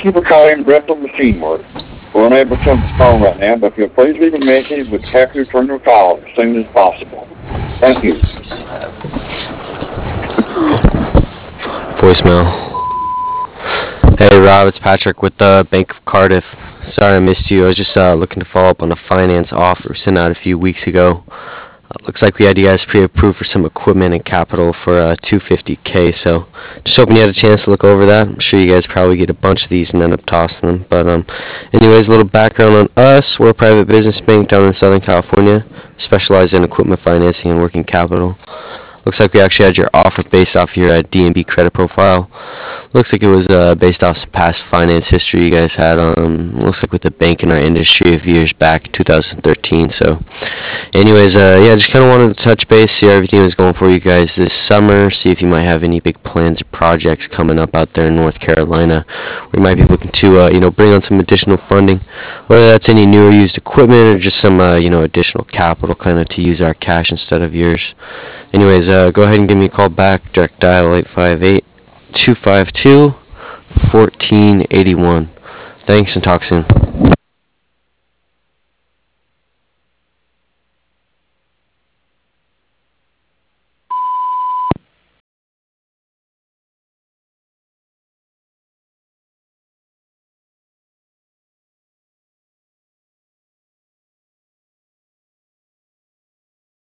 Thank you for calling Bristol Machine Works. We're unable to answer the phone right now, but if you'll please leave a message, we'd be happy to return your call as soon as possible. Thank you. Voicemail. Hey Rob, it's Patrick with the Bank of Cardiff. Sorry I missed you. I was just looking to follow up on a finance offer we sent out a few weeks ago. Looks like we had you guys pre-approved for some equipment and capital for $250K. So just hoping you had a chance to look over that. I'm sure you guys probably get a bunch of these and end up tossing them. But anyways, a little background on us. We're a private business bank down in Southern California, specialized in equipment financing and working capital. Looks like we actually had your offer based off your D&B credit profile. Looks like it was based off some past finance history you guys had. Looks like with the bank in our industry a few years back, 2013. So, anyways, yeah, just kind of wanted to touch base, see how everything was going for you guys this summer, see if you might have any big plans or projects coming up out there in North Carolina. We might be looking to, bring on some additional funding, whether that's any new or used equipment or just some, additional capital kind of to use our cash instead of yours. Anyways, go ahead and give me a call back. Direct dial 858-252-1481. Thanks and talk soon.